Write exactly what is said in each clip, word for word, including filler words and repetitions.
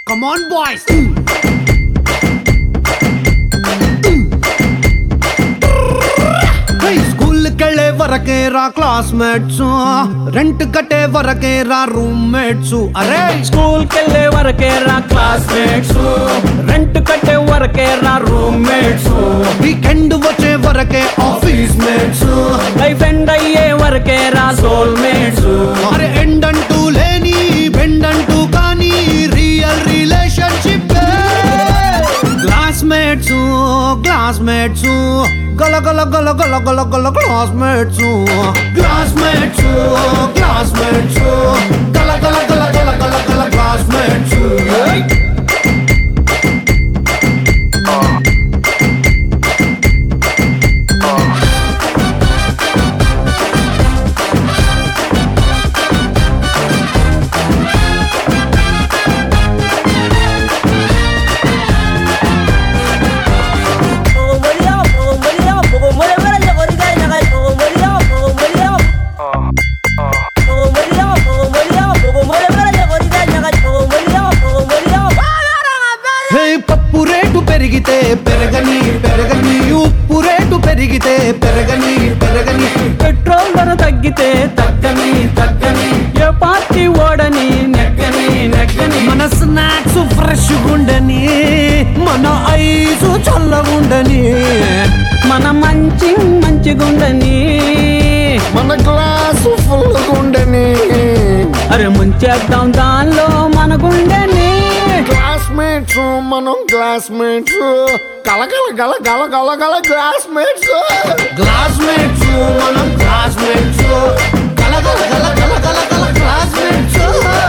Come on, boys. School కెళ్ళే వరకే రా క్లాస్మేట్స్, రెంట్ కట్టే వరకే రా రూమ్మేట్స్. అరే స్కూల్ కెళ్ళే వరకే రా క్లాస్మేట్స్, రెంట్ కట్టే వరకే రా రూమ్మేట్స్. వీకెండ్ వచ్చే వరకే ఆఫీస్ మేట్స్, లైఫ్ ఎండ్ అయ్యే వరకే రా సోల్మేట్స్. అరే ఎండ్ అంటూ లేని బెండ్ అంటూ కానీ రియల్ రిలేషన్షిప్. క్లాస్మేట్స్ క్లాస్మేట్స్ గల గల గల గల గల గల క్లాస్మేట్స్. క్లాస్మేట్స్ క్లాస్మేట్స్ గల గల గల గల గల గల క్లాస్మేట్స్. పప్పు రేటు పెరిగితే పెరగని పెరగని, ఉప్పు రేటు పెరిగితే పెరగని పెరగని, పెట్రోల్ ధర తగ్గితే తగ్గని తగ్గని, ఏ పార్టీ ఓడని నెగ్గని నెగ్గని. మన స్నాక్స్ ఫ్రెష్ గుండని, మన ఐస్ చల్లగుండని, మన మంచి మంచిగుండని, మన గ్లాసు ఫుల్ గుండని. అరే ముంచేద్దాం దానిలో మన గుండెని. క్లాస్మేట్స్ మనం క్లాస్మేట్స్ గల గల గల గల గల గల క్లాస్మేట్స్. క్లాస్మేట్స్ మనం క్లాస్మేట్స్ గల గల గల గల గల గల క్లాస్మేట్స్.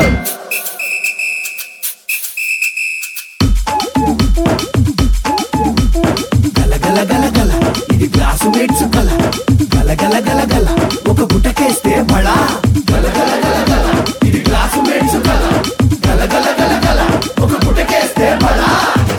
గల గల గల గల ఇది క్లాస్మేట్స్ కల. గల గల గల గల ఒక గుటకేస్తే బడా. గల గల గల గల ఇది క్లాస్మేట్స్ కల. గల గల గల గల ఒక గుటకేస్తే బడా.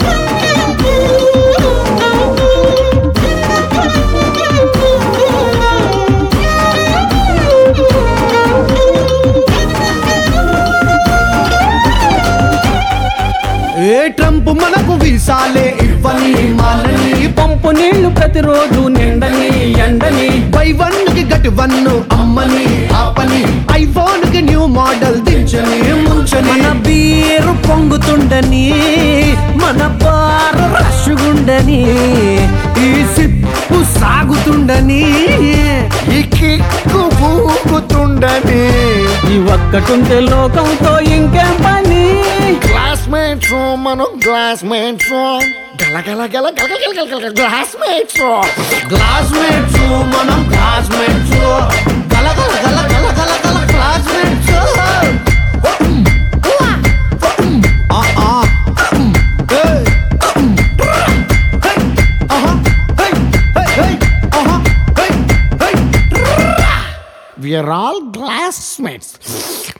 ఏ ట్రంప్ మనకు వీసాలే ఇవ్వని మాలని, పంపు నీళ్లు ప్రతిరోజు నిండని ఎండని, బై వన్ కి గటి వన్ అమ్మని ఆపని, ఐఫోన్ కి న్యూ మోడల్ దించని ముంచని. మన బీరు పొంగుతుండని, మన బారు రషుగుండని, ఈ సిప్పు సాగుతుండని, ఈ కిక్కు పూగుతుండని. ఈ ఒక్కటుంటే లోకంతో ఇంకేం పని. క్లాస్మేట్స్ మనం క్లాస్మేట్స్ గల గల గల గల గల గల గల క్లాస్మేట్స్. క్లాస్మేట్స్ మనం క్లాస్మేట్స్ గల గల గల గల గల గల classmates. We are all classmates.